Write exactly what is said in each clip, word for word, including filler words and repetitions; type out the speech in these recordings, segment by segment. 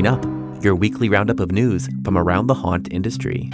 Coming up, your weekly roundup of news from around the haunt industry.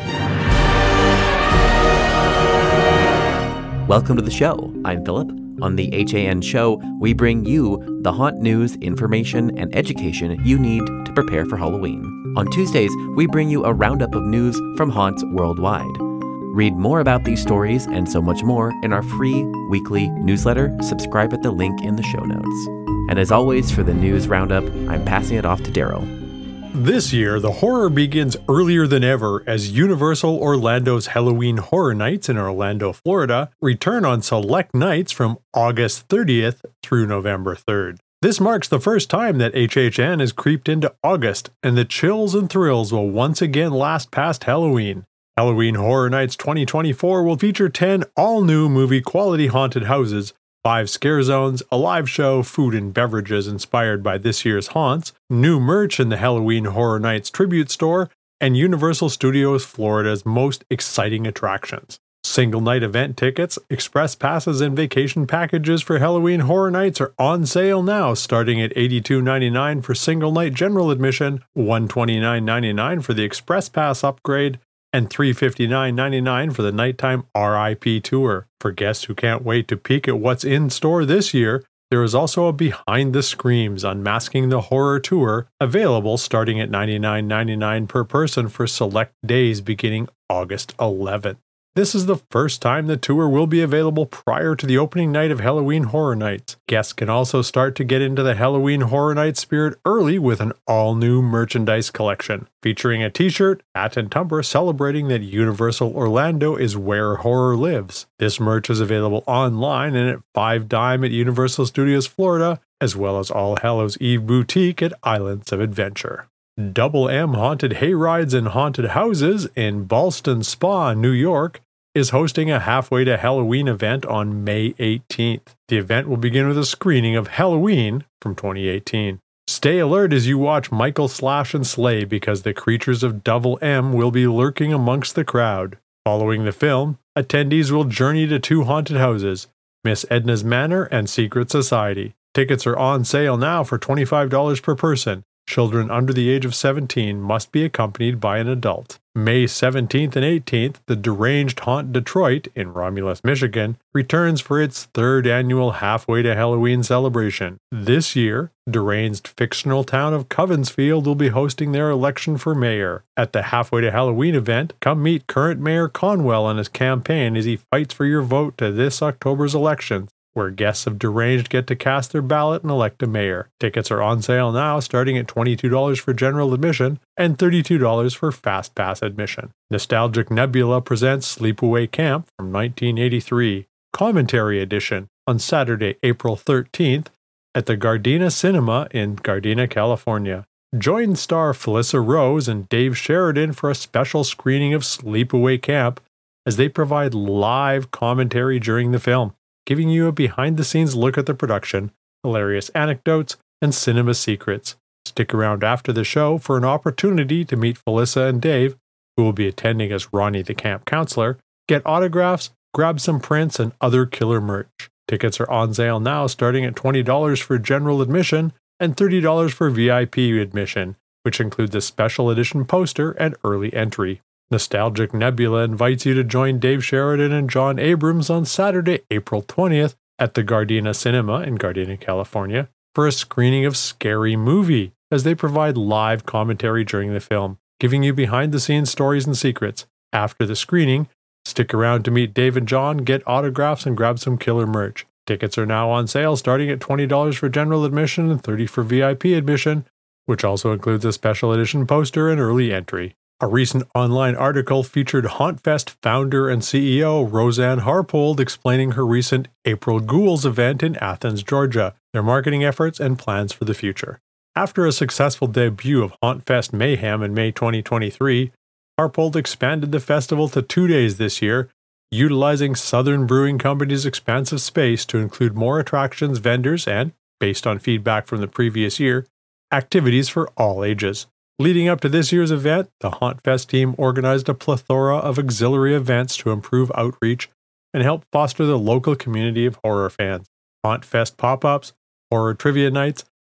Welcome to the show. I'm Philip. On the H A N show, we bring you the haunt news, information, and education you need to prepare for Halloween. On Tuesdays, we bring you a roundup of news from haunts worldwide. Read more about these stories and so much more in our free weekly newsletter. Subscribe at the link in the show notes. And as always, for the news roundup, I'm passing it off to Daryl. This year, the horror begins earlier than ever as Universal Orlando's Halloween Horror Nights in Orlando, Florida, return on select nights from August thirtieth through November third. This marks the first time that H H N has creeped into August, and the chills and thrills will once again last past Halloween. Halloween Horror Nights twenty twenty-four will feature ten all-new movie-quality haunted houses, five scare zones, a live show, food and beverages inspired by this year's haunts, new merch in the Halloween Horror Nights Tribute Store, and Universal Studios Florida's most exciting attractions. Single night event tickets, express passes, and vacation packages for Halloween Horror Nights are on sale now, starting at eighty-two ninety-nine for single night general admission, one hundred twenty-nine ninety-nine for the express pass upgrade, and three hundred fifty-nine ninety-nine for the nighttime R I P tour. For guests who can't wait to peek at what's in store this year, there is also a Behind the Screams Unmasking the Horror tour available starting at ninety-nine ninety-nine per person for select days beginning August eleventh. This is the first time the tour will be available prior to the opening night of Halloween Horror Nights. Guests can also start to get into the Halloween Horror Nights spirit early with an all-new merchandise collection, featuring a t-shirt, hat, and tumbler celebrating that Universal Orlando is where horror lives. This merch is available online and at five dime at Universal Studios Florida, as well as All Hallows Eve Boutique at Islands of Adventure. Double M Haunted Hayrides and Haunted Houses in Ballston Spa, New York, is hosting a Halfway to Halloween event on May eighteenth. The event will begin with a screening of Halloween from twenty eighteen. Stay alert as you watch Michael slash and slay because the creatures of Double M will be lurking amongst the crowd. Following the film, attendees will journey to two haunted houses, Miss Edna's Manor and Secret Society. Tickets are on sale now for twenty-five dollars per person. Children under the age of seventeen must be accompanied by an adult. May seventeenth and eighteenth, the Deranged Haunt Detroit in Romulus, Michigan, returns for its third annual Halfway to Halloween celebration. This year, deranged fictional town of Covensfield will be hosting their election for mayor. At the Halfway to Halloween event, come meet current Mayor Conwell on his campaign as he fights for your vote to this October's elections, where guests of Deranged get to cast their ballot and elect a mayor. Tickets are on sale now, starting at twenty-two dollars for general admission and thirty-two dollars for fast pass admission. Nostalgic Nebula presents Sleepaway Camp from nineteen eighty-three, Commentary Edition, on Saturday, April thirteenth, at the Gardena Cinema in Gardena, California. Join star Felissa Rose and Dave Sheridan for a special screening of Sleepaway Camp as they provide live commentary during the film, giving you a behind-the-scenes look at the production, hilarious anecdotes, and cinema secrets. Stick around after the show for an opportunity to meet Felissa and Dave, who will be attending as Ronnie the camp counselor, get autographs, grab some prints, and other killer merch. Tickets are on sale now, starting at twenty dollars for general admission and thirty dollars for V I P admission, which includes a special edition poster and early entry. Nostalgic Nebula invites you to join Dave Sheridan and John Abrams on Saturday, April twentieth at the Gardena Cinema in Gardena, California for a screening of Scary Movie as they provide live commentary during the film, giving you behind-the-scenes stories and secrets. After the screening, stick around to meet Dave and John, get autographs, and grab some killer merch. Tickets are now on sale starting at twenty dollars for general admission and thirty dollars for V I P admission, which also includes a special edition poster and early entry. A recent online article featured HauntFest founder and C E O Roseanne Harpold explaining her recent April Ghouls event in Athens, Georgia, their marketing efforts, and plans for the future. After a successful debut of HauntFest Mayhem in May twenty twenty-three, Harpold expanded the festival to two days this year, utilizing Southern Brewing Company's expansive space to include more attractions, vendors, and, based on feedback from the previous year, activities for all ages. Leading up to this year's event, the HauntFest team organized a plethora of auxiliary events to improve outreach and help foster the local community of horror fans. HauntFest pop-ups, horror trivia nights,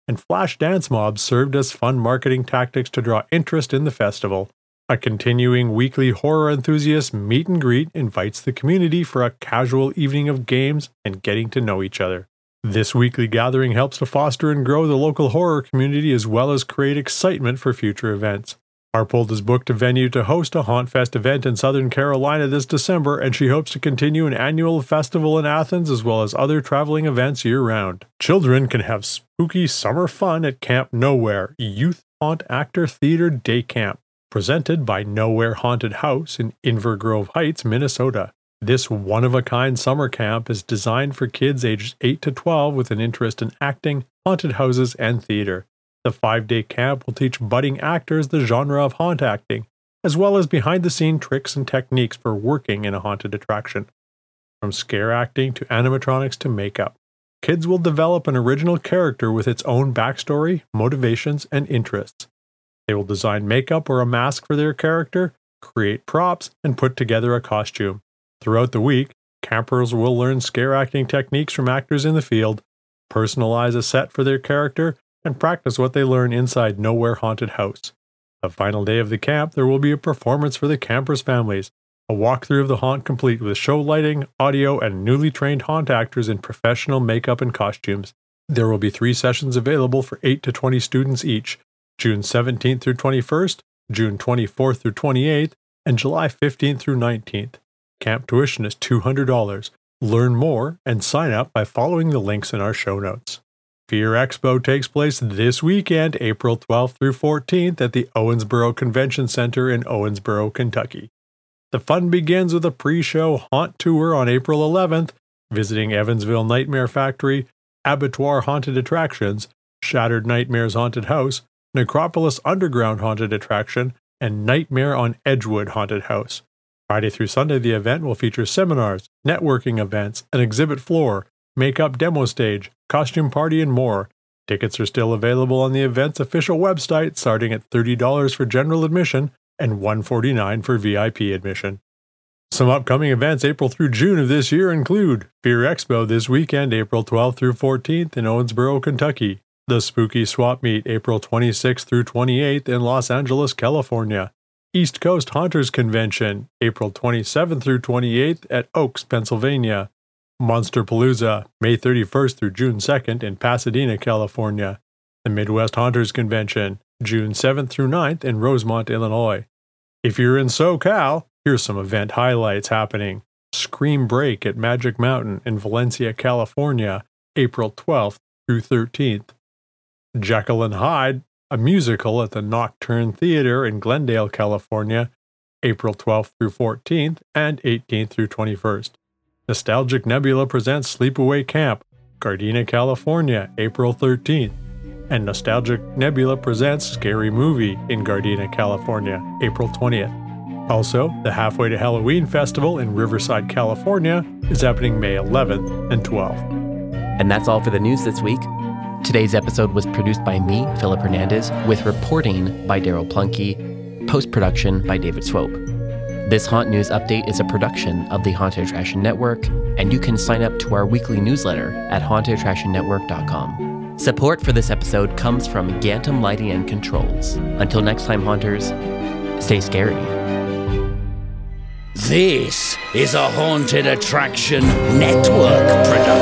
and flash dance mobs served as fun marketing tactics to draw interest in the festival. A continuing weekly horror enthusiast meet and greet invites the community for a casual evening of games and getting to know each other. This weekly gathering helps to foster and grow the local horror community as well as create excitement for future events. Harpold has booked a venue to host a HauntFest event in Southern Carolina this December, and she hopes to continue an annual festival in Athens as well as other traveling events year-round. Children can have spooky summer fun at Camp Nowhere, Youth Haunt Actor Theater Day Camp, presented by Nowhere Haunted House in Inver Grove Heights, Minnesota. This one-of-a-kind summer camp is designed for kids ages eight to twelve with an interest in acting, haunted houses, and theater. The five-day camp will teach budding actors the genre of haunt acting, as well as behind-the-scene tricks and techniques for working in a haunted attraction. From scare acting to animatronics to makeup, kids will develop an original character with its own backstory, motivations, and interests. They will design makeup or a mask for their character, create props, and put together a costume. Throughout the week, campers will learn scare acting techniques from actors in the field, personalize a set for their character, and practice what they learn inside Nowhere Haunted House. The final day of the camp, there will be a performance for the campers' families, a walkthrough of the haunt complete with show lighting, audio, and newly trained haunt actors in professional makeup and costumes. There will be three sessions available for eight to twenty students each, June seventeenth through twenty-first, June twenty-fourth through twenty-eighth, and July fifteenth through nineteenth. Camp tuition is two hundred dollars. Learn more and sign up by following the links in our show notes. Fear Expo takes place this weekend, April twelfth through fourteenth, at the Owensboro Convention Center in Owensboro, Kentucky. The fun begins with a pre-show haunt tour on April eleventh, visiting Evansville Nightmare Factory, Abattoir Haunted Attractions, Shattered Nightmares Haunted House, Necropolis Underground Haunted Attraction, and Nightmare on Edgewood Haunted House. Friday through Sunday, the event will feature seminars, networking events, an exhibit floor, makeup demo stage, costume party, and more. Tickets are still available on the event's official website, starting at thirty dollars for general admission and one hundred forty-nine dollars for V I P admission. Some upcoming events April through June of this year include Fear Expo this weekend, April twelfth through fourteenth in Owensboro, Kentucky. The Spooky Swap Meet, April twenty-sixth through twenty-eighth in Los Angeles, California. East Coast Haunters Convention, April twenty-seventh through twenty-eighth at Oaks, Pennsylvania. Monsterpalooza, May thirty-first through June second in Pasadena, California. The Midwest Haunters Convention, June seventh through ninth in Rosemont, Illinois. If you're in SoCal, here's some event highlights happening. Scream Break at Magic Mountain in Valencia, California, April twelfth through thirteenth. Jekyll and Hyde, a musical at the Nocturne Theater in Glendale, California, April twelfth through fourteenth and eighteenth through twenty-first. Nostalgic Nebula presents Sleepaway Camp, Gardena, California, April thirteenth. And Nostalgic Nebula presents Scary Movie in Gardena, California, April twentieth. Also, the Halfway to Halloween Festival in Riverside, California is happening May eleventh and twelfth. And that's all for the news this week. Today's episode was produced by me, Philip Hernandez, with reporting by Daryl Plunkey, post-production by David Swope. This Haunt News Update is a production of the Haunted Attraction Network, and you can sign up to our weekly newsletter at haunted attraction network dot com. Support for this episode comes from Gantom Lighting and Controls. Until next time, Haunters, stay scary. This is a Haunted Attraction Network production.